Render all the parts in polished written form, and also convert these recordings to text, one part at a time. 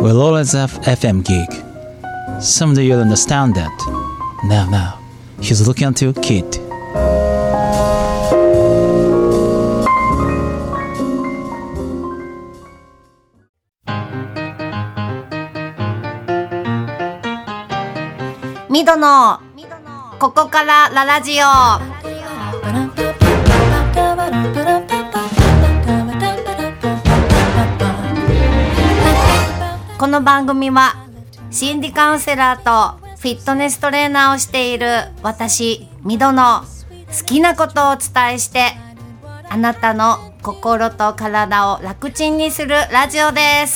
will always have FM gig. Someday you'll understand that. Now, he's looking at you, kid. ミドのここからララジオ。この番組は心理カウンセラーとフィットネストレーナーをしている私ミドの好きなことをお伝えして、あなたの心と体を楽ちんにするラジオです。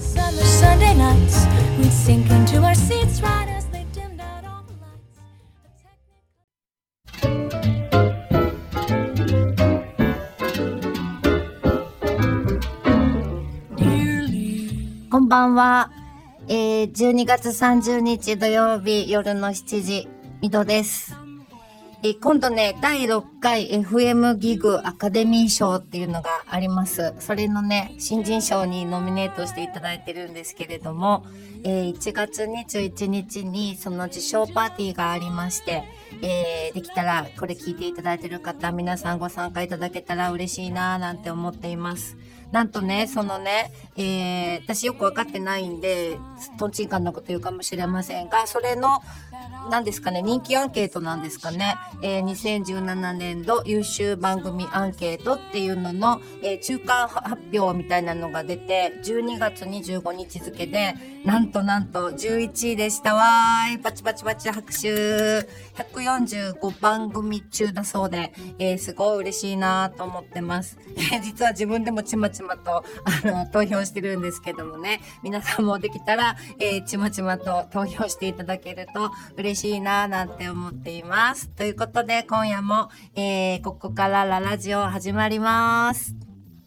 こんばんは。12月30日土曜日夜の7時、ミドです。今度ね、第6回 FM ギグアカデミー賞っていうのがあります。それのね、新人賞にノミネートしていただいてるんですけれども、1月21日にその受賞パーティーがありまして、できたらこれ聞いていただいてる方、皆さんご参加いただけたら嬉しいなーなんて思っています。なんとね、そのね、私よくわかってないんで、トンチンカンなこと言うかもしれませんが、それの、何ですかね、人気アンケートなんですかね。2017年度優秀番組アンケートっていうのの、中間発表みたいなのが出て、12月25日付で、なんと11位でしたわーい。パチパチパチ拍手。145番組中だそうで、すごい嬉しいなと思ってます。実は自分でもちまちまと投票してるんですけどもね、皆さんもできたら、ちまちまと投票していただけると嬉しいななんて思っています。ということで今夜も、ここからララジオ始まります。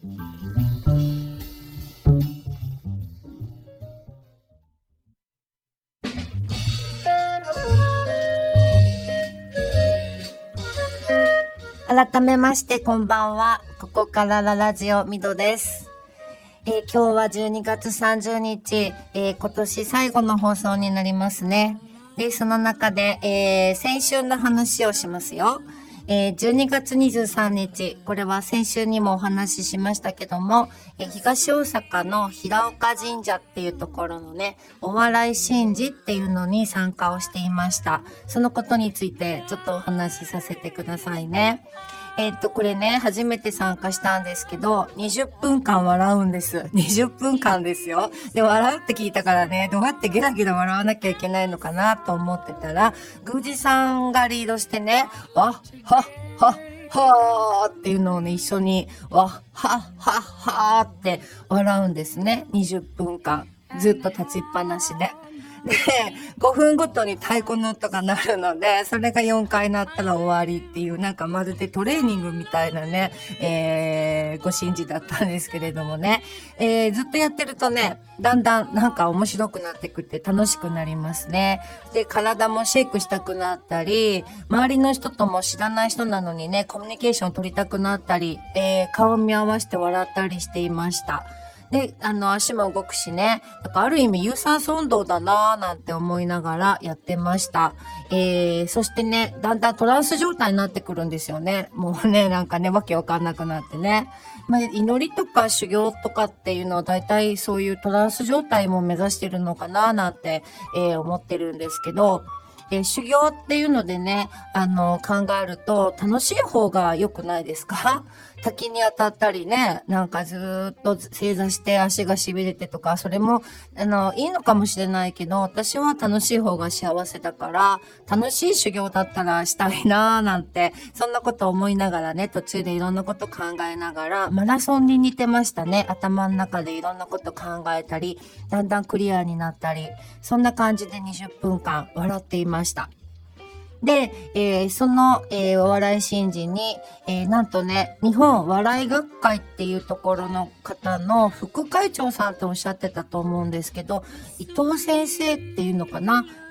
改めましてこんばんは。ここからララジオミドです。今日は12月30日、今年最後の放送になりますね。で、その中で、先週の話をしますよ。12月23日、これは先週にもお話ししましたけども、東大阪の平岡神社っていうところのね、お笑い神事っていうのに参加をしていました。そのことについてちょっとお話しさせてくださいね。これね、初めて参加したんですけど、20分間笑うんです。20分間ですよ。で、笑うって聞いたからね、どうやってゲラゲラ笑わなきゃいけないのかなと思ってたら、宮司さんがリードしてね、わっ、はっ、はっ、はーっていうのをね、一緒に、わっ、はっ、はっ、はーって笑うんですね。20分間。ずっと立ちっぱなしで。で、5分ごとに太鼓の音が鳴るので、それが4回鳴ったら終わりっていう、なんかまるでトレーニングみたいなね、ご神事だったんですけれどもね、ずっとやってるとね、だんだんなんか面白くなってくって楽しくなりますね。で、体もシェイクしたくなったり、周りの人とも知らない人なのにね、コミュニケーション取りたくなったり、顔見合わせて笑ったりしていました。で、足も動くしね。だからある意味有酸素運動だなーなんて思いながらやってました。そしてね、だんだんトランス状態になってくるんですよね。もうね、なんかね、わけわかんなくなってね。まあ、祈りとか修行とかっていうのは大体そういうトランス状態も目指してるのかななんて、思ってるんですけど、修行っていうのでね、考えると楽しい方が良くないですか？滝に当たったりね、なんかずーっと正座して足が痺れてとか、それも、いいのかもしれないけど、私は楽しい方が幸せだから、楽しい修行だったらしたいなーなんて、そんなこと思いながらね、途中でいろんなこと考えながら、マラソンに似てましたね。頭の中でいろんなこと考えたり、だんだんクリアになったり、そんな感じで20分間笑っていました。で、その、お笑い神事に、なんとね、日本笑い学会っていうところの方の副会長さんとおっしゃってたと思うんですけど、伊藤先生っていうのかな、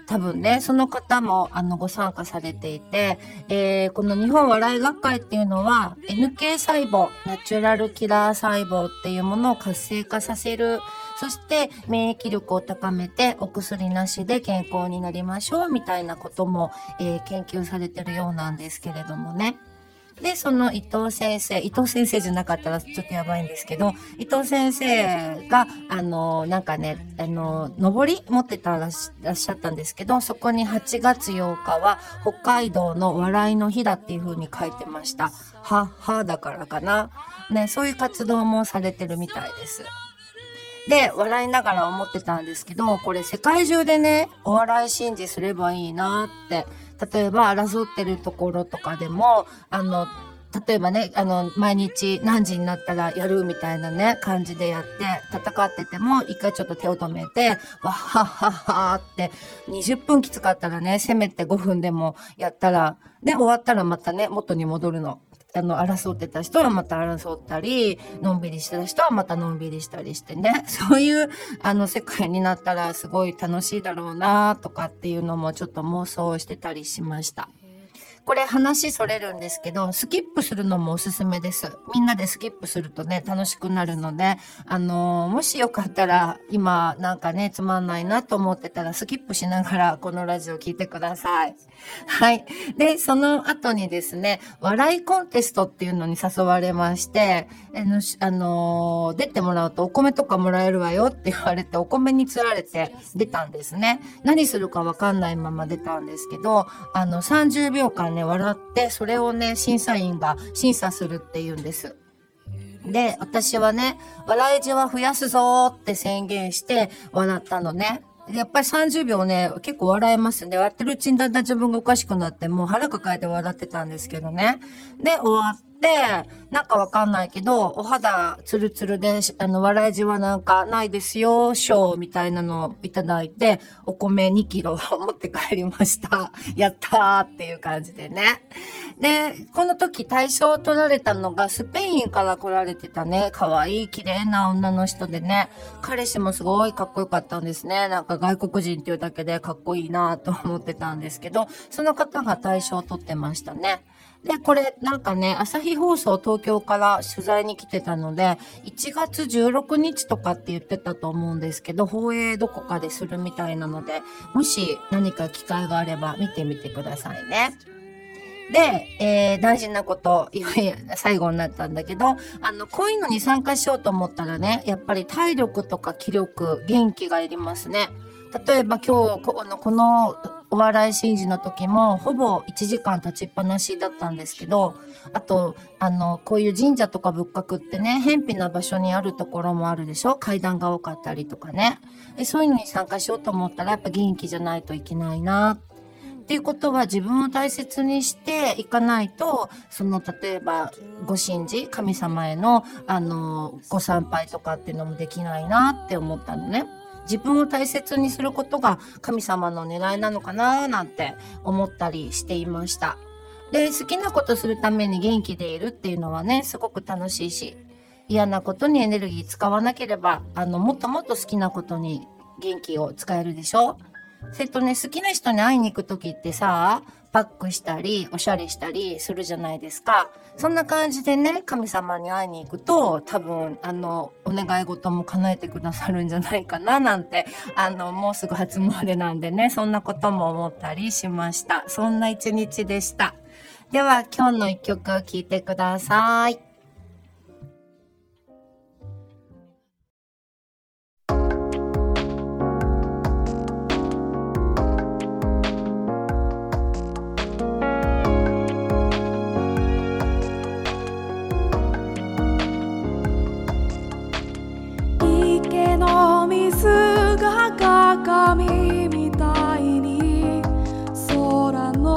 多分ね、その方もご参加されていて、この日本笑い学会っていうのは NK 細胞、ナチュラルキラー細胞っていうものを活性化させる。そして免疫力を高めてお薬なしで健康になりましょうみたいなことも、研究されてるようなんですけれどもね。で、その伊藤先生じゃなかったらちょっとやばいんですけど、伊藤先生が、なんかね、上り持ってたらっしゃったんですけど、そこに8月8日は北海道の笑いの日だっていう風に書いてました。はだからかな。ね、そういう活動もされてるみたいです。で、笑いながら思ってたんですけど、これ世界中でね、お笑い神事すればいいなって。例えば争ってるところとかでも、例えばね、毎日何時になったらやるみたいなね、感じでやって、戦ってても、一回ちょっと手を止めて、わはははって、20分きつかったらね、せめて5分でもやったら、で、終わったらまたね、元に戻るの。争ってた人はまた争ったり、のんびりしてた人はまたのんびりしたりしてね。そういう、世界になったらすごい楽しいだろうなとかっていうのもちょっと妄想してたりしました。これ話それるんですけど、スキップするのもおすすめです。みんなでスキップするとね、楽しくなるので、もしよかったら、今なんかね、つまんないなと思ってたら、スキップしながらこのラジオ聞いてください。はい。で、その後にですね、笑いコンテストっていうのに誘われまして、出てもらうとお米とかもらえるわよって言われて、お米に釣られて出たんですね。何するかわかんないまま出たんですけど、30秒間ね、笑って、それをね、審査員が審査するっていうんです。で、私はね、笑いじわ増やすぞーって宣言して笑ったのね。やっぱり30秒ね、結構笑えますね。笑ってるうちにだんだん自分がおかしくなって、もう腹抱えて笑ってたんですけどね。で、終わって、なんかわかんないけど、お肌ツルツルで、笑いじわなんかないですよ、賞みたいなのをいただいて、お米2キロ持って帰りました。やったーっていう感じでね。で、この時大賞を取られたのがスペインから来られてたね、可愛い綺麗な女の人でね、彼氏もすごいかっこよかったんですね。なんか外国人っていうだけでかっこいいなと思ってたんですけど、その方が大賞を取ってましたね。で、これなんかね、朝日放送東京から取材に来てたので、1月16日とかって言ってたと思うんですけど、放映どこかでするみたいなので、もし何か機会があれば見てみてくださいね。で、大事なこと、いよいよ最後になったんだけど、こういうのに参加しようと思ったらね、やっぱり体力とか気力、元気がいりますね。例えば今日、このお笑い神事の時も、ほぼ1時間立ちっぱなしだったんですけど、あと、こういう神社とか仏閣ってね、偏僻な場所にあるところもあるでしょ？階段が多かったりとかね。そういうのに参加しようと思ったら、やっぱ元気じゃないといけないな。っていうことは自分を大切にしていかないと、例えば、ご神事、神様への、ご参拝とかっていうのもできないなって思ったのね。自分を大切にすることが神様の狙いなのかななんて思ったりしていました。で、好きなことするために元気でいるっていうのはね、すごく楽しいし、嫌なことにエネルギー使わなければ、もっともっと好きなことに元気を使えるでしょ。それとね、好きな人に会いに行くときってさ、パックしたり、おしゃれしたりするじゃないですか。そんな感じでね、神様に会いに行くと、多分、お願い事も叶えてくださるんじゃないかな、なんて、もうすぐ初詣なんでね、そんなことも思ったりしました。そんな一日でした。では、今日の一曲を聴いてください。 水が鏡みたいに空の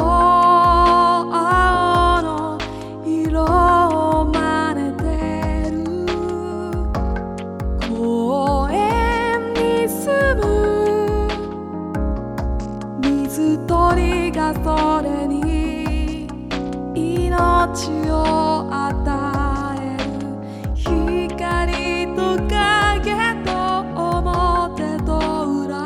青の色を真似てる。公園に住む水鳥がそれに命を与える。光と影と表と裏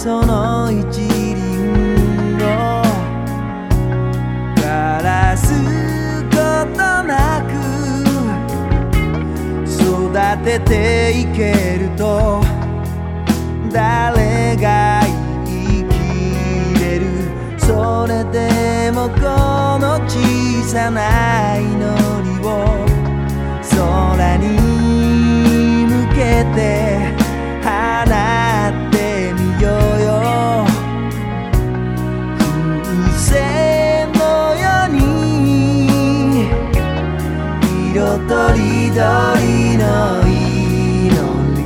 その一輪を枯らすことなく育てていけると誰が生きれる。それでもこの小さな祈りを空に向けて放ってみようよ。風船のように色とりどりの祈り。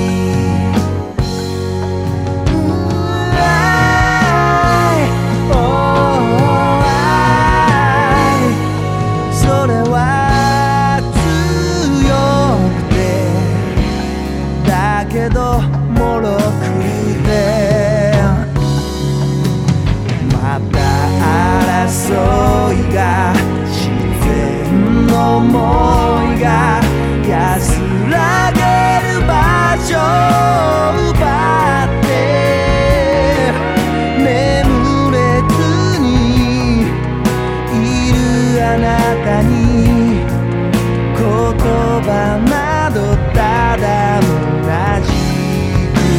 それは強くてだけどもろくて、また争いが自然の想いが安らげる場所を奪って眠れずにいるあなたに言葉などただ虚しく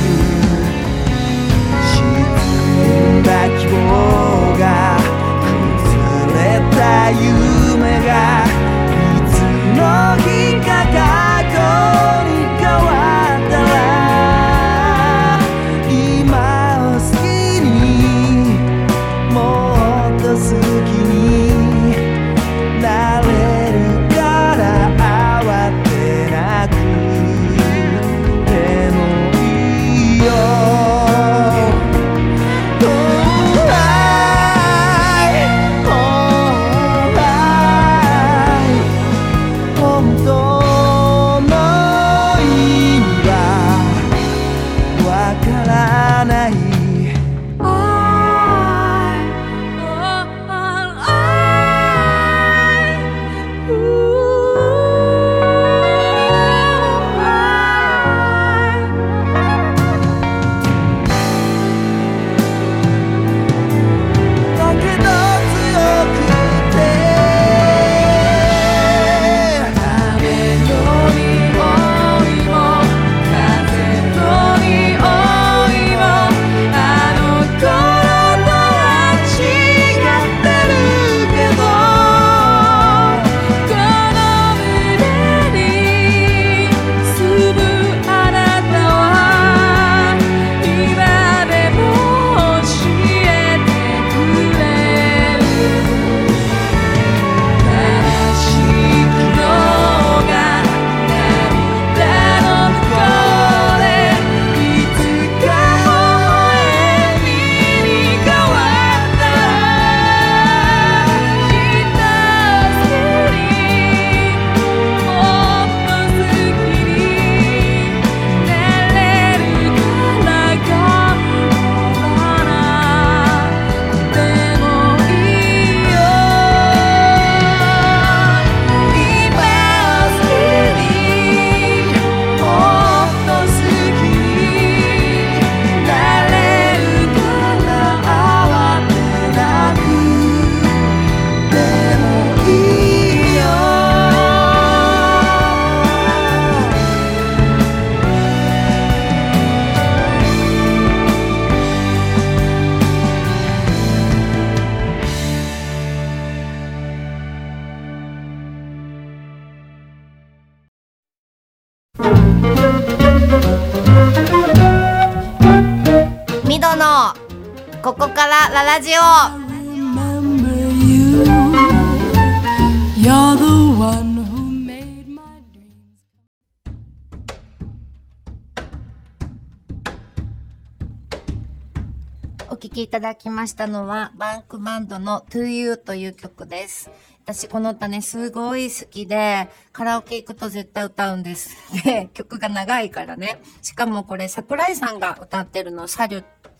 沈んだ希望が崩れた夢がいつの日か過去に変わったら今を好きにもっと好きになれるから慌てなくてもいいよ。本当の意味はわからない。だけど強くて雨の匂いも風の匂いもあの頃とは違ってるけど、この胸に住むあなたは今でも教えてくれる。悲しい昨日が涙の向こうでいつか微笑みに変わったらきっと好きにもっと好きになれるから頑張らなくてもいいよ。今を好きにもっと好きになれるから慌てなくてもいいよ。 ミドのここからララジオ。 Remember you. You're the one who made my dreams. お聴きいただきましたのはバンクバンドの To You という曲です。私この歌ねすごい好きでカラオケ行くと絶対歌うんです。で曲が長いからね。しかもこれ桜井さんが歌ってるのサリュっ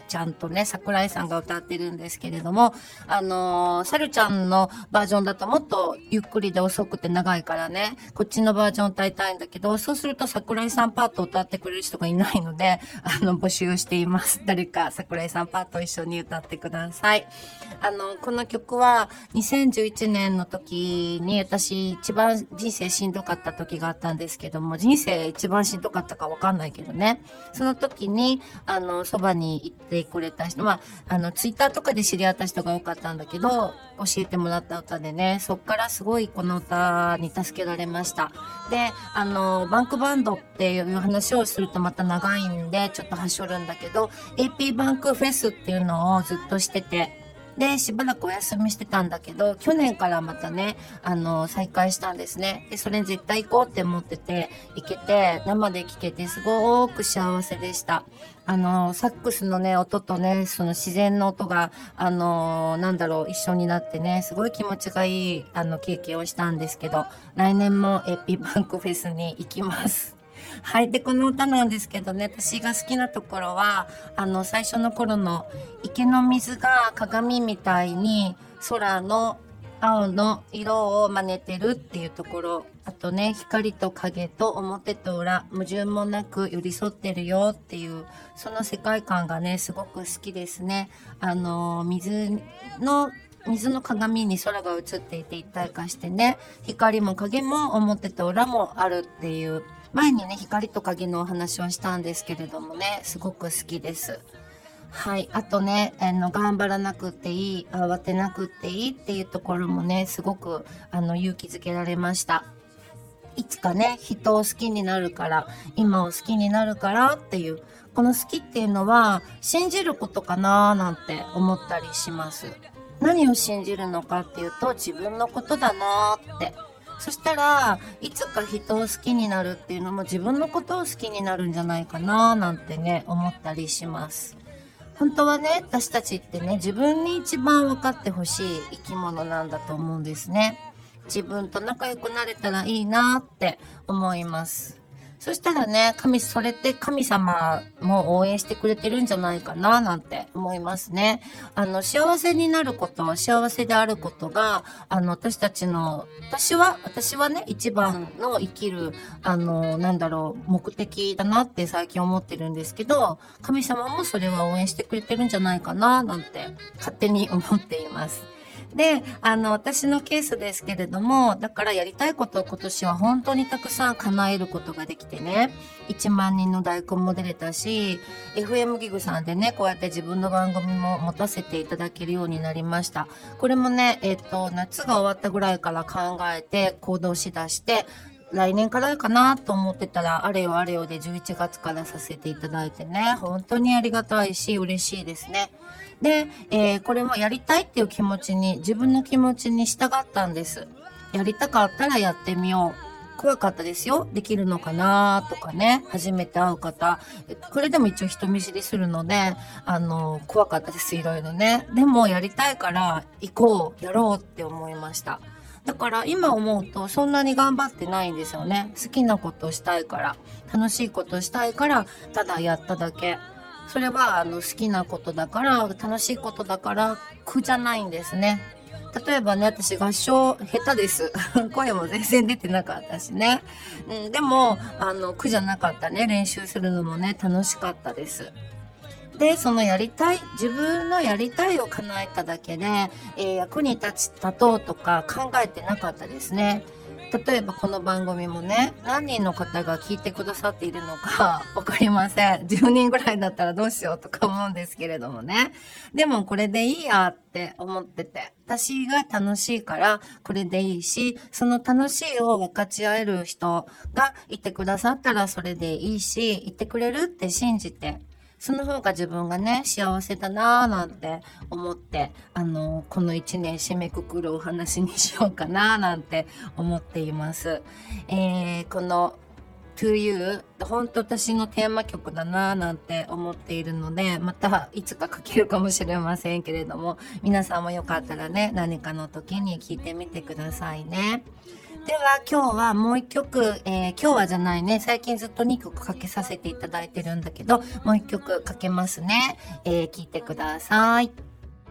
ちゃんとね、桜井さんが歌ってるんですけれども、さるちゃんのバージョンだともっとゆっくりで遅くて長いからね、こっちのバージョン歌いたいんだけど、そうすると桜井さんパート歌ってくれる人がいないので、募集しています。誰か桜井さんパート一緒に歌ってください。この曲は2011年の時に私一番人生しんどかった時があったんですけども、人生一番しんどかったかわかんないけどね、その時にそばに行ってくれた人、ツイッターとかで知り合った人が多かったんだけど、教えてもらった歌でね、そっからすごいこの歌に助けられました。で、バンクバンドっていう話をするとまた長いんでちょっとはしょるんだけど、 AP バンクフェスっていうのをずっとしてて、で、しばらくお休みしてたんだけど、去年からまたね、再開したんですね。で、それに絶対行こうって思ってて、行けて、生で聴けてすごく幸せでした。サックスのね、音とね、その自然の音が、一緒になってね、すごい気持ちがいい、経験をしたんですけど、来年も AP バンクフェスに行きます。はい。で、この歌なんですけどね、私が好きなところは、最初の頃の池の水が鏡みたいに空の青の色を真似てるっていうところ。あとね、光と影と表と裏、矛盾もなく寄り添ってるよっていう、その世界観がね、すごく好きですね。水の鏡に空が映っていて一体化してね、光も影も表と裏もあるっていう、前にね、光と影のお話をしたんですけれどもね、すごく好きです。はい。あとね、頑張らなくていい、慌てなくていいっていうところもね、すごく、勇気づけられました。いつかね、人を好きになるから、今を好きになるからっていう、この好きっていうのは、信じることかなーなんて思ったりします。何を信じるのかっていうと、自分のことだなーって。そしたらいつか人を好きになるっていうのも自分のことを好きになるんじゃないかななんてね、思ったりします。本当はね、私たちってね、自分に一番分かってほしい生き物なんだと思うんですね。自分と仲良くなれたらいいなって思います。そしたらね、それって神様も応援してくれてるんじゃないかななんて思いますね。幸せになること、幸せであることが、私はね、一番の生きる、目的だなって最近思ってるんですけど、神様もそれは応援してくれてるんじゃないかななんて勝手に思っています。で、私のケースですけれども、だからやりたいことを今年は本当にたくさん叶えることができてね、1万人の大根も出れたし、FM ギグさんでね、こうやって自分の番組も持たせていただけるようになりました。これもね、夏が終わったぐらいから考えて行動しだして、来年からかなと思ってたら、あれよあれよで11月からさせていただいてね、本当にありがたいし嬉しいですね。で、これもやりたいっていう気持ちに、自分の気持ちに従ったんです。やりたかったらやってみよう。怖かったですよ。できるのかなとかね。初めて会う方。これでも一応人見知りするので、怖かったです。いろいろね。でもやりたいから行こう、やろうって思いました。だから今思うとそんなに頑張ってないんですよね。好きなことをしたいから、楽しいことをしたいから、ただやっただけ。それは好きなことだから、楽しいことだから苦じゃないんですね。例えばね、私合唱下手です。声も全然出てなかったしね。でも苦じゃなかったね。練習するのもね、楽しかったです。で、その自分のやりたいを叶えただけで、役に立とうとか考えてなかったですね。例えばこの番組もね、何人の方が聞いてくださっているのかわかりません。10人ぐらいだったらどうしようとか思うんですけれどもね。でもこれでいいやって思ってて、私が楽しいからこれでいいし、その楽しいを分かち合える人がいてくださったらそれでいいし、いてくれるって信じて、その方が自分がね、幸せだなぁなんて思って、この1年締めくくるお話にしようかなぁなんて思っています。この To You、本当私のテーマ曲だなぁなんて思っているので、またいつか書けるかもしれませんけれども、皆さんもよかったらね、何かの時に聞いてみてくださいね。 では今日はもう一曲、今日はじゃないね、最近ずっと2曲かけさせていただいてるんだけど、もう一曲かけますね。聴いてください。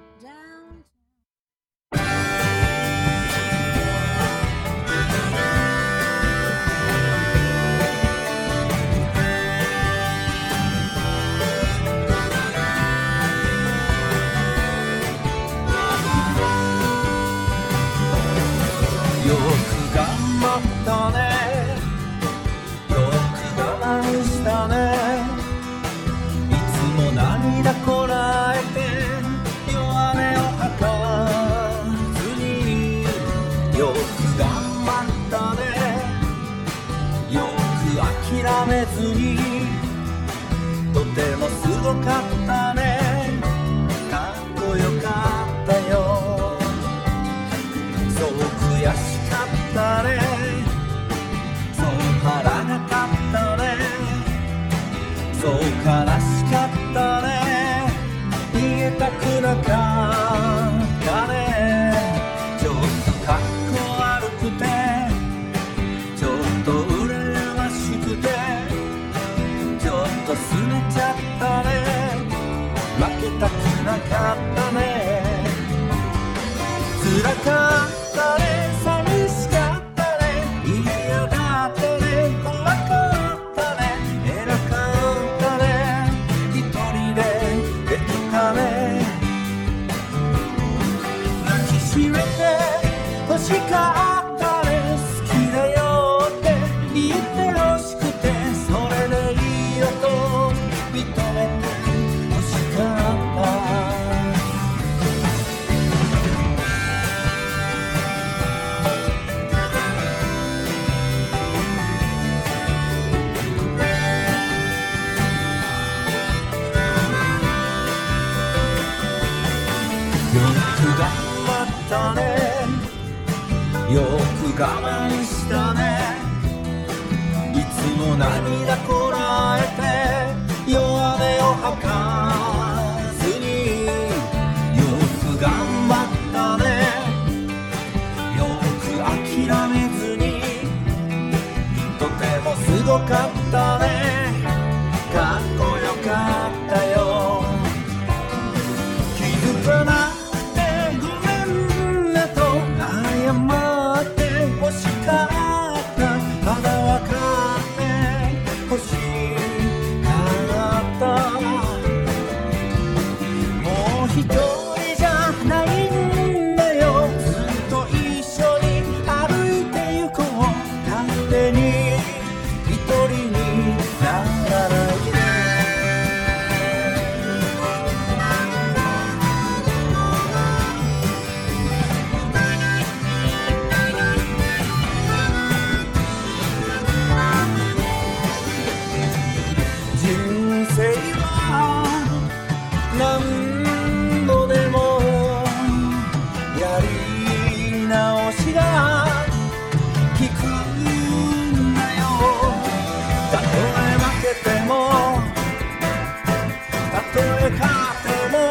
よく頑張ったね、よく我慢したね、いつも涙こらえて弱音を吐かずに、よく頑張ったね、よく諦めずに、とてもすごかったね、かっこよかったよ、そう悔しかったね、そう腹が立ったね、そう悲しかったね、逃げたくなかったね、ちょっとかっこ悪くて、ちょっと羨ましくて、ちょっと拗ねちゃったね、負けたくなかったね、辛かったね、寂しかったね、嫌だったね、怖かったね、偉かったね、一人でできたね、抱きしめて欲しかったね、好きだよって言ってほしくて、それでいいよと認めて欲しかった。よく頑張ったね、よく我慢したね、いつも涙こらえて弱音を吐かずに、よく頑張ったね、よく諦めずに、とてもすごかったね、かっこよかったよ、気づかな謝って欲しかった、まだわかって欲しかった、もう一人じゃないんだよ、ずっと一緒に歩いてゆこう、勝手に一人にならないで、何度でもやり直しが効くんだよ、たとえ負けてもたとえ勝っても、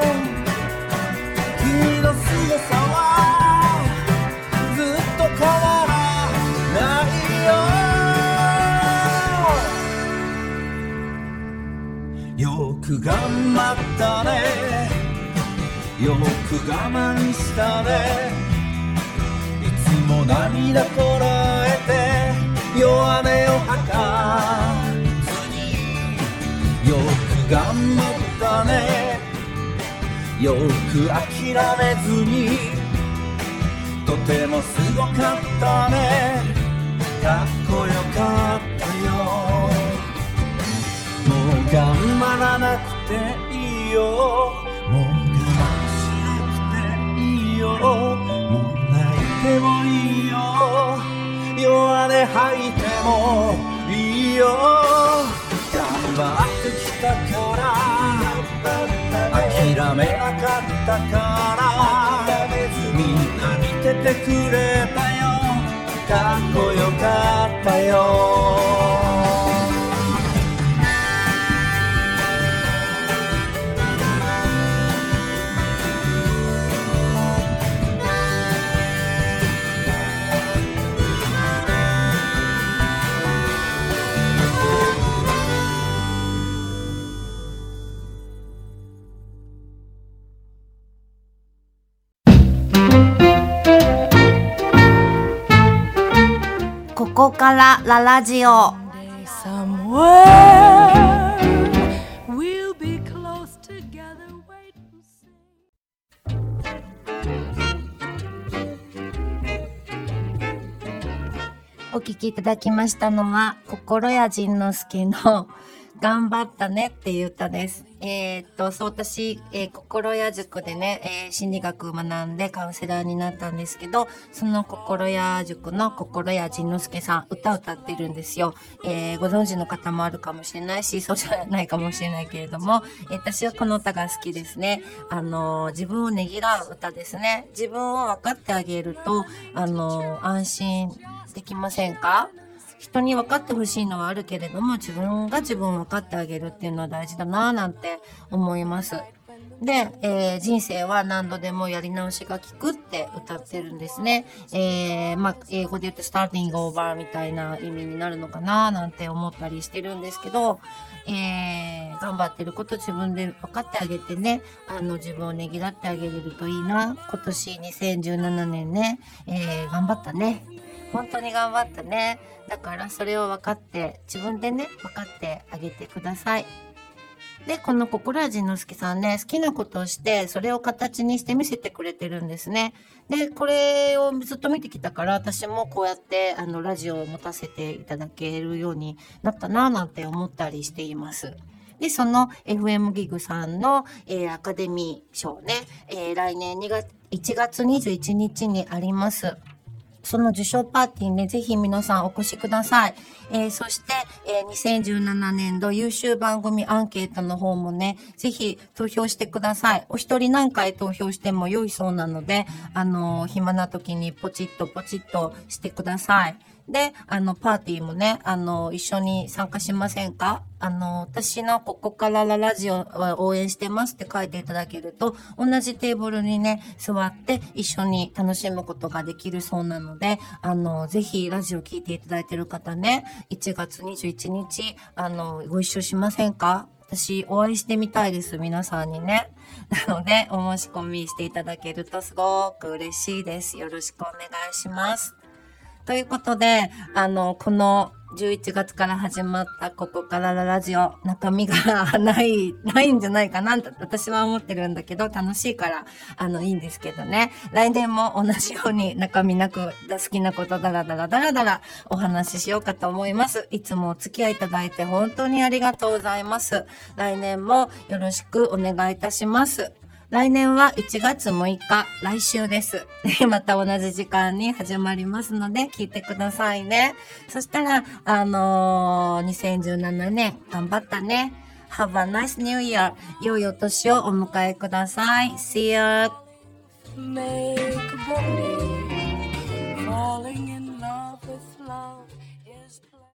君の凄さはずっと変わらないよ、よく頑張ったね、よく我慢したね、いつも涙こらえて弱音を吐かずに、よく頑張ったね、よく諦めずに、とてもすごかったね、かっこよかったよ、もう頑張らなくていいよ、もう我慢しなくていいよ、もう泣いてもいいよ、弱音吐いてもいいよ、頑張ってきたから諦めなかったから、みんな見ててくれたよ、かっこよかったよ。 からララジオ。 Somewhere we'll be close together. Wait and see. お聞きいただきましたのは、心谷仁之助の頑張ったねっていう歌です。そう、私、心谷塾でね、心理学学んでカウンセラーになったんですけど、その心谷塾の心谷仁之助さん、歌ってるんですよ。ご存知の方もあるかもしれないし、そうじゃないかもしれないけれども、私はこの歌が好きですね。自分をねぎらう歌ですね。自分を分かってあげると、安心できませんか？人に分かってほしいのはあるけれども、自分が自分を分かってあげるっていうのは大事だなぁなんて思います。で、人生は何度でもやり直しが効くって歌ってるんですね。英語で言うと starting over みたいな意味になるのかななんて思ったりしてるんですけど、頑張ってること自分で分かってあげてね、自分をねぎらってあげれるといいな。今年2017年ね、頑張ったね。本当に頑張ったね。だからそれを分かって、自分でね、分かってあげてください。で、この心谷仁之助さんね、好きなことをして、それを形にして見せてくれてるんですね。で、これをずっと見てきたから、私もこうやって、ラジオを持たせていただけるようになったな、なんて思ったりしています。で、その FM ギグさんの、アカデミー賞ね、来年1月21日にあります。その受賞パーティーね、ぜひ皆さんお越しください。そして、2017年度優秀番組アンケートの方もね、ぜひ投票してください。お一人何回投票しても良いそうなので、暇な時にポチッとしてください。で、パーティーもね、一緒に参加しませんか？私のここからラジオを応援してますって書いていただけると、同じテーブルにね、座って一緒に楽しむことができるそうなので、ぜひラジオ聞いていただいている方ね、1月21日、ご一緒しませんか？私、お会いしてみたいです、皆さんにね。なので、お申し込みしていただけるとすごく嬉しいです。よろしくお願いします。ということで、この11月から始まったここからラジオ、中身がないんじゃないかなと私は思ってるんだけど、楽しいから、いいんですけどね。来年も同じように中身なく好きなことだらだらお話ししようかと思います。いつもお付き合いいただいて本当にありがとうございます。来年もよろしくお願いいたします。来年は1月6日、来週です。また同じ時間に始まりますので、聞いてくださいね。そしたら、2017年、頑張ったね。Have a nice new year. 良いお年をお迎えください。See you! Make believe